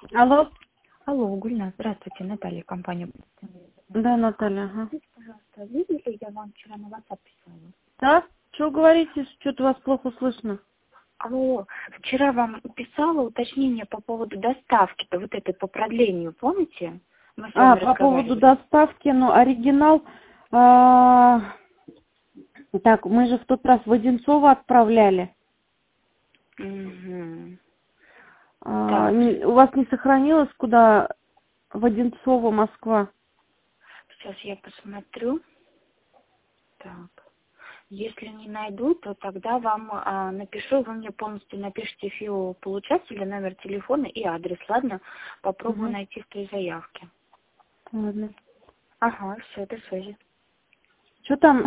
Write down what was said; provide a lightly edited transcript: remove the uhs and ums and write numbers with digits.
Алло. Алло, Гульнас, здравствуйте, Наталья, компания. Да, Наталья. Ага. Скажите, пожалуйста, видели, я вам вчера на WhatsApp писала? Да? Что говорите? Что-то вас плохо слышно. Алло, вчера вам писала уточнение по поводу доставки, вот этой по продлению, помните? Мы с вами По поводу разговаривали. доставки, оригинал... Так, мы же в тот раз в Одинцово отправляли. Угу. Так, У вас не сохранилось, куда в Одинцово, Москва? сейчас я посмотрю. Так. Если не найду, то тогда вам напишу, вы мне полностью напишите ФИО получателя, номер телефона и адрес, ладно? Попробую Угу. найти в той заявке. Ладно. Ага, все, до связи. Что там?